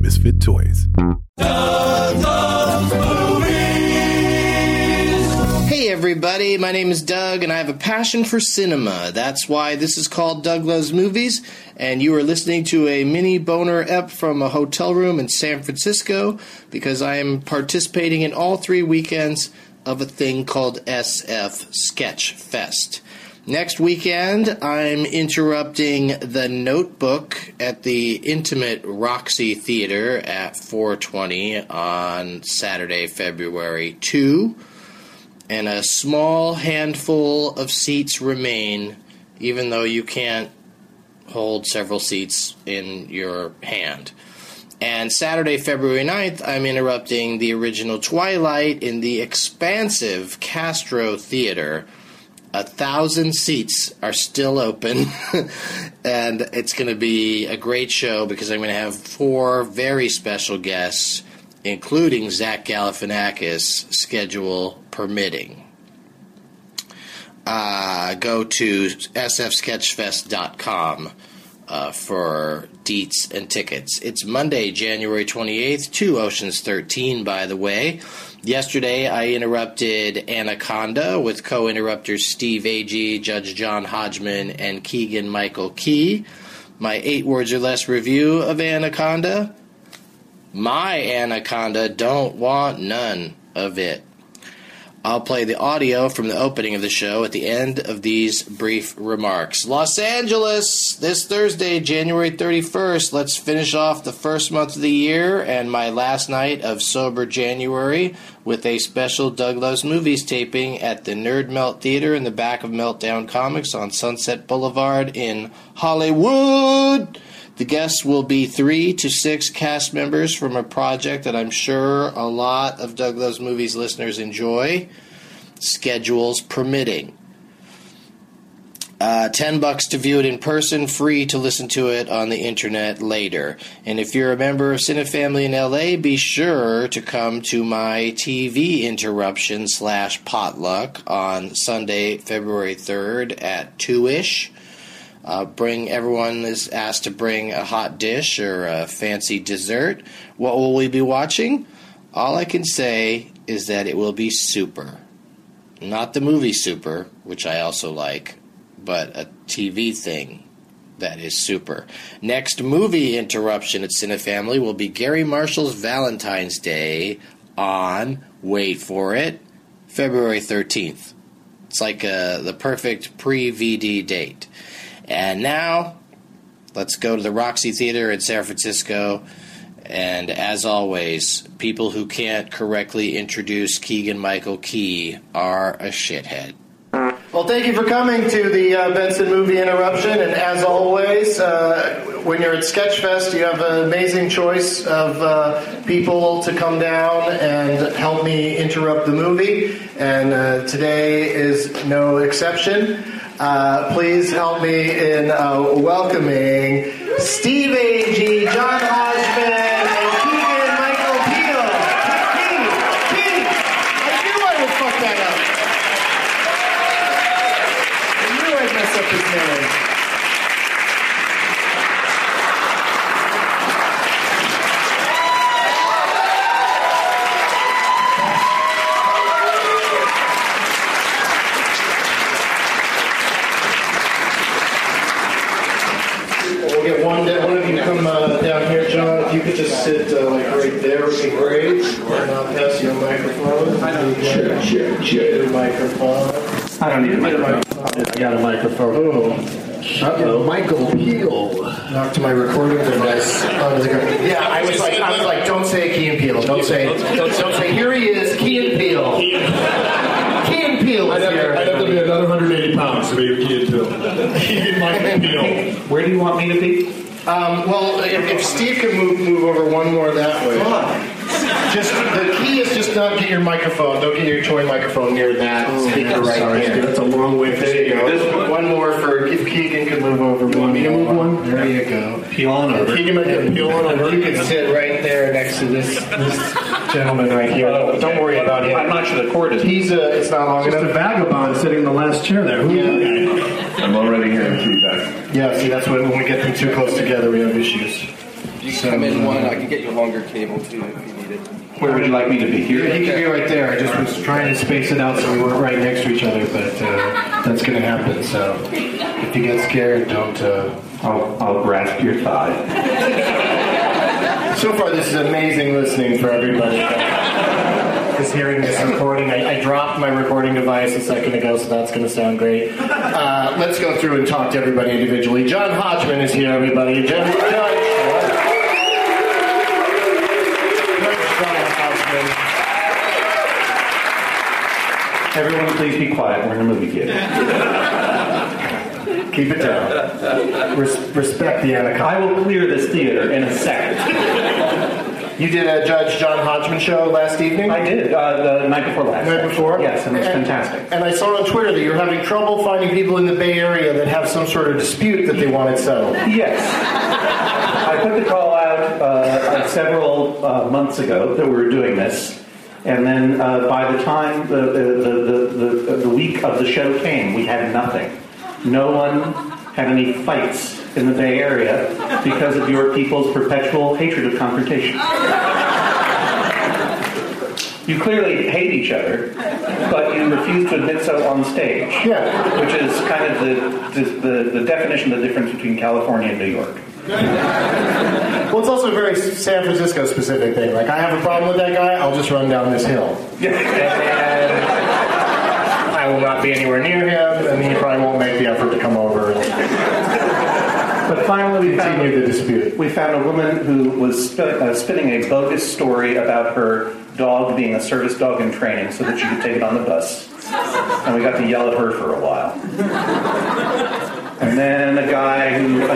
Misfit Toys. Hey everybody, my name is Doug and I have a passion for cinema. That's why this is called Doug Loves Movies, and you are listening to a mini boner ep from a hotel room in San Francisco because I am participating in all 3 weekends of a thing called SF Sketch Fest. Next weekend, I'm interrupting The Notebook at the Intimate Roxy Theater at 4:20 on Saturday, February 2. And a small handful of seats remain, even though you can't hold several seats in your hand. And Saturday, February 9th, I'm interrupting the original Twilight in the expansive Castro Theater. 1,000 seats are still open, and it's going to be a great show because I'm going to have 4 very special guests, including Zach Galifianakis, schedule permitting. Go to sfsketchfest.com for deets and tickets. It's Monday, January 28th, 2 Oceans 13, by the way. Yesterday, I interrupted Anaconda with co-interrupters Steve Agee, Judge John Hodgman, and Keegan-Michael Key. My 8 words or less review of Anaconda: my Anaconda don't want none of it. I'll play the audio from the opening of the show at the end of these brief remarks. Los Angeles, this Thursday, January 31st. Let's finish off the first month of the year and my last night of sober January with a special Doug Loves Movies taping at the Nerd Melt Theater in the back of Meltdown Comics on Sunset Boulevard in Hollywood. The guests will be 3 to 6 cast members from a project that I'm sure a lot of Doug Loves Movies listeners enjoy, schedules permitting. $10 to view it in person, free to listen to it on the internet later. And if you're a member of Cinefamily in LA, be sure to come to my TV interruption / potluck on Sunday, February 3rd at 2-ish. Everyone is asked to bring a hot dish or a fancy dessert. What will we be watching? All I can say is that it will be super. Not the movie Super, which I also like, but a TV thing that is super. Next movie interruption at Cinefamily will be Gary Marshall's Valentine's Day on, wait for it, February 13th. It's like the perfect pre-VD date. And now, let's go to the Roxy Theater in San Francisco. And as always, people who can't correctly introduce Keegan-Michael Key are a shithead. Well, thank you for coming to the Benson Movie Interruption. And as always, when you're at Sketchfest, you have an amazing choice of people to come down and help me interrupt the movie. And today is no exception. Please help me in welcoming Steve Agee, John Hodgman, and Keegan-Michael Key. I knew I would fuck that up. I knew I'd mess up his name. One of you come down here, John. If you could just sit like right there, would be great. And I'll pass you a microphone. Sure. Microphone. I don't need a microphone. I got a microphone. Oh. Uh-oh. Michael Peel. Knocked to my recording device onto the ground. Yeah, I was like, don't say Key and Peele. Don't say. Here he is, Key and Peele. Key and Peele is here. I'd have to be another 180 pounds to be Key and Peele. Michael Peel. Where do you want me to be? Well, if Steve could move over one more that way. Come on. Just the key is just not get your microphone. Don't get your toy microphone near that speaker right here. That's a long way. There you go. One more for if Keegan can move over. You want me to move one? There you go. Peel on over. Keegan might peel on over. You can sit right there next to this gentleman right here. Don't worry about him. I'm not sure the cord is. It's not long enough. Just a vagabond sitting in the last chair there. I'm already hearing feedback. Yeah, see, that's when we get them too close together, we have issues. You can come in one. I can get you a longer cable too if you need it. Where would you like me to be? Here? He could be right there. I just was trying to space it out so we weren't right next to each other, but that's going to happen. So if you get scared, don't. I'll grasp your thigh. So far, this is amazing listening for everybody. Just hearing this recording. I dropped my recording device a second ago, so that's going to sound great. Let's go through and talk to everybody individually. John Hodgman is here, everybody. John Hodgman. Everyone, please be quiet. We're in a movie theater. Keep it down. Respect the anaconda. I will clear this theater in a second. You did a Judge John Hodgman show last evening? I did, the night before last. The night before? Yes, and it was fantastic. And I saw on Twitter that you're having trouble finding people in the Bay Area that have some sort of dispute that they want it settled. Yes. I put the call out several months ago that we were doing this. And then by the time the week of the show came, we had nothing. No one had any fights in the Bay Area because of your people's perpetual hatred of confrontation. You clearly hate each other, but you refuse to admit so on stage. Yeah. Which is kind of the definition of the difference between California and New York. Well, it's also a very San Francisco specific thing. Like, I have a problem with that guy, I'll just run down this hill. And I will not be anywhere near him, and he probably won't make the effort to come over. But finally, we found a woman who was spinning a bogus story about her dog being a service dog in training so that she could take it on the bus. And we got to yell at her for a while. And then a guy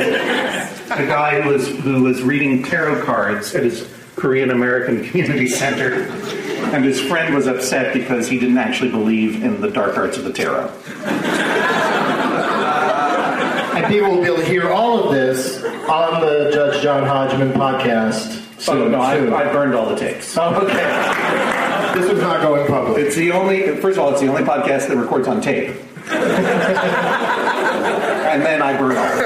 who was reading tarot cards at his Korean American Community Center, and his friend was upset because he didn't actually believe in the dark arts of the tarot. And people will be able to hear all of this on the Judge John Hodgman podcast. I burned all the tapes. Oh, okay. This was not going public. First of all, it's the only podcast that records on tape. And then I burned all the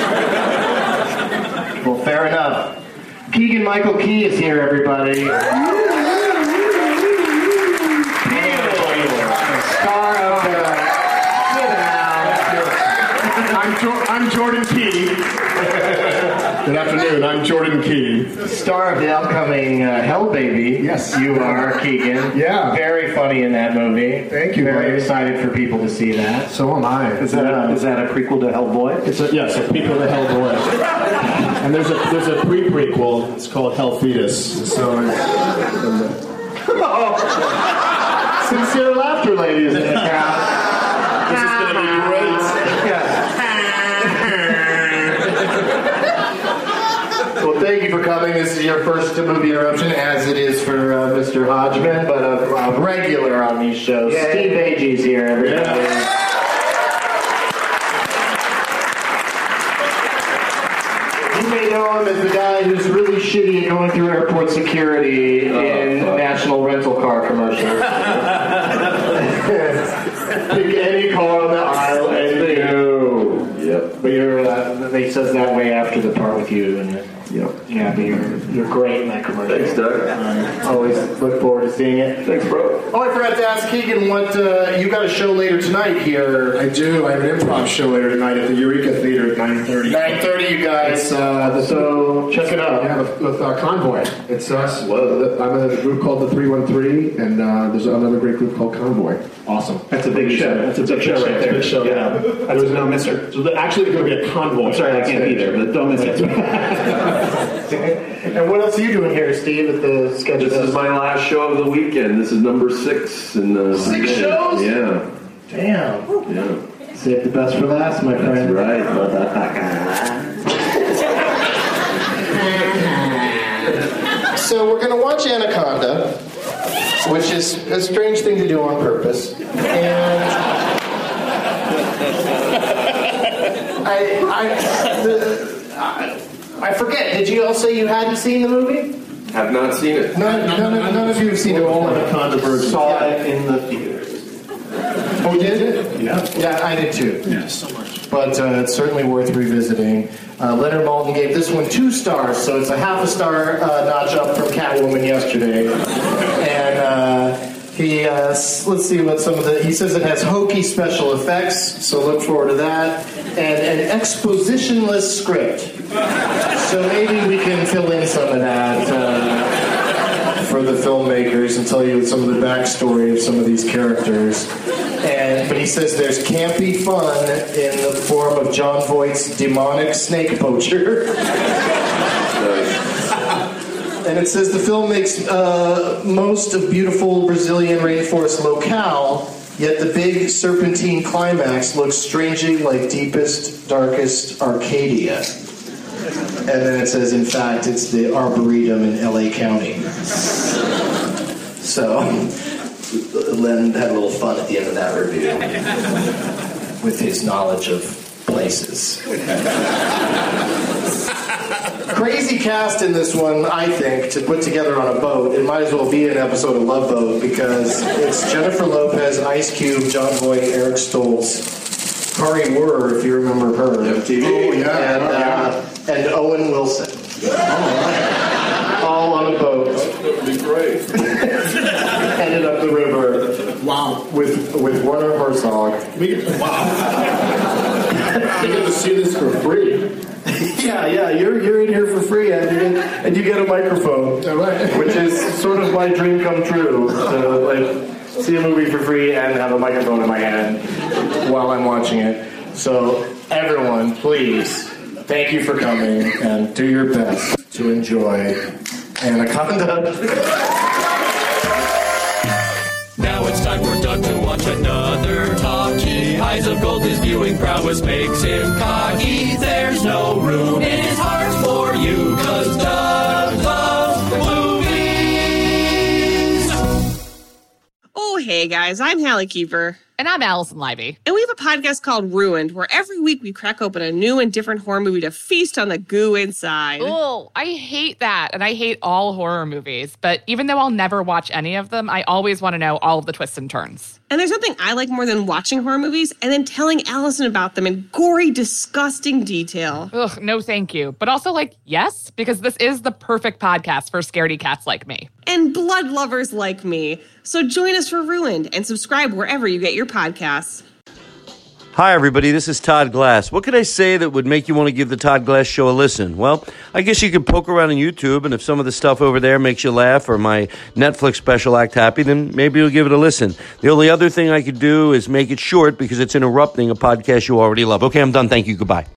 tapes. Well, fair enough. Keegan Michael Key is here, everybody. Star of I'm Jordan Key. Good afternoon, I'm Jordan Key. Star of the upcoming Hell Baby. Yes. You are, Keegan. Yeah. Very funny in that movie. Thank you. Very excited for people to see that. So am I. Is that a prequel to Hellboy? Yes, a prequel to Hellboy. And there's a pre-prequel. It's called Hell Fetus. So sincere laughter, ladies in the crowd. This is going to be great. Well, thank you for coming. This is your first movie interruption, as it is for Mr. Hodgman, but a regular on these shows. Yeah. Steve Agee's here, everybody. Yeah. You may know him as the guy who's really shitty at going through airport security in national rental car commercials. Pick any car on the aisle and you. Yep. But he says that way after the part with you. And yep. Yeah, but you're great in that commercial. Thanks, Doug. Always look forward to seeing it. Thanks, bro. Oh, I forgot to ask Keegan, what you got a show later tonight here? I do. I have an improv show later tonight at the Eureka Theater at 9:30. 9:30, you guys. So check it out. Yeah, with Convoy. It's us. I'm in a group called the 313, and there's another great group called Convoy. Awesome. That's a big show. That's a big show right there. Big show. Yeah. There's no misser. So actually, there's going to be a convoy. I'm sorry, I can't be there, but don't miss it. And what else are you doing here, Steve, at the schedule? This is my last show of the weekend. This is number 6. And, 6 shows? Yeah. Damn. Yeah. Save the best for last, my friend. That's right. So we're going to watch Anaconda, which is a strange thing to do on purpose. And I forget. Did you all say you hadn't seen the movie? Have not seen it. None of you have seen it. All Anaconda versions. Saw it in the theaters. Oh, you did? Yeah. Yeah, I did too. Yeah, so much. but it's certainly worth revisiting. Leonard Maltin gave this one 2 stars, so it's a half a star notch up from Catwoman yesterday. And he, let's see what some of the, he says it has hokey special effects, so look forward to that. And an expositionless script. So maybe we can fill in some of that for the filmmakers and tell you some of the backstory of some of these characters. But he says there's campy fun in the form of John Voight's demonic snake poacher. And it says the film makes most of beautiful Brazilian rainforest locale, yet the big serpentine climax looks strangely like deepest, darkest Arcadia. And then it says, in fact, it's the Arboretum in LA County. So, Len had a little fun at the end of that review with his knowledge of places. Crazy cast in this one, I think, to put together on a boat. It might as well be an episode of Love Boat because it's Jennifer Lopez, Ice Cube, John Voight, Eric Stoltz, Kari Wurr, if you remember her. MTV. Oh, yeah. And Owen Wilson. All on a boat. That would be great. Headed up the river. Wow. With Werner Herzog. We get to see this for free. Yeah, you're in here for free, and you get a microphone, which is sort of my dream come true. To see a movie for free and have a microphone in my hand while I'm watching it. So everyone, please, thank you for coming and do your best to enjoy Anaconda. Now it's time for Doug to watch another talkie. Eyes of gold, his viewing prowess makes him cocky. There's no room in his heart for you, 'cause Doug loves movies. Oh, hey guys, I'm Hallie Keeper. And I'm Allison Livey. And we have a podcast called Ruined, where every week we crack open a new and different horror movie to feast on the goo inside. Oh, I hate that. And I hate all horror movies. But even though I'll never watch any of them, I always want to know all of the twists and turns. And there's nothing I like more than watching horror movies and then telling Allison about them in gory, disgusting detail. Ugh, no thank you. But also, yes, because this is the perfect podcast for scaredy cats like me. And blood lovers like me. So join us for Ruined and subscribe wherever you get your podcasts. Hi, everybody. This is Todd Glass. What could I say that would make you want to give the Todd Glass Show a listen? Well, I guess you could poke around on YouTube, and if some of the stuff over there makes you laugh or my Netflix special act happy, then maybe you'll give it a listen. The only other thing I could do is make it short because it's interrupting a podcast you already love. Okay, I'm done. Thank you. Goodbye.